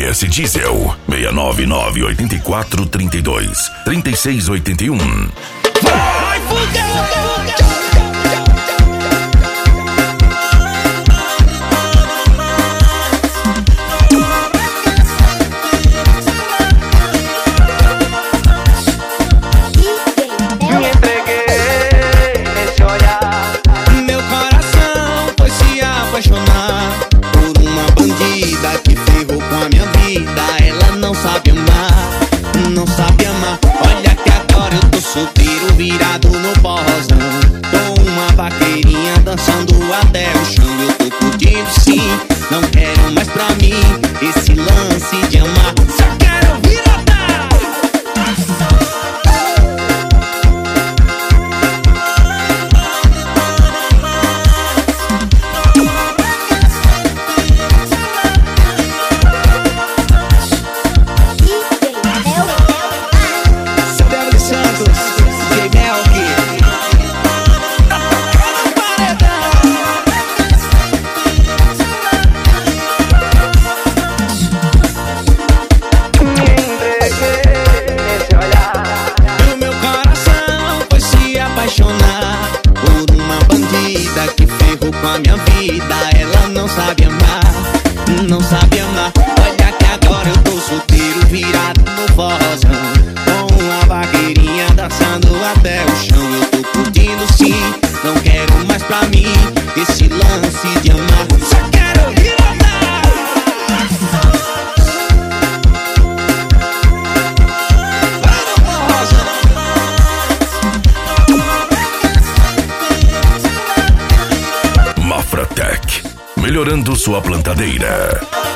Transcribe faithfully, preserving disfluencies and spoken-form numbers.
S Diesel seis nove nove oito quatro três dois três seis oito um. Vai fuder! Por uma bandida que ferrou com a minha vida. Ela não sabe amar, não sabe amar. Olha que agora eu tô solteiro, virado no bosão, com uma vaqueirinha dançando até o chão. Eu tô curtindo sim, não quero mais pra mim esse lance de amar. Só quero virada. Por uma bandida que ferrou com a minha vida. Ela não sabe amar, não sabe amar. Olha que agora eu tô solteiro, virado no forrozão, com uma vaqueirinha dançando até o chão. Eu tô curtindo sim, não quero mais pra mim esse lance de amar. Só quero virada. Mafratec, melhorando sua plantadeira.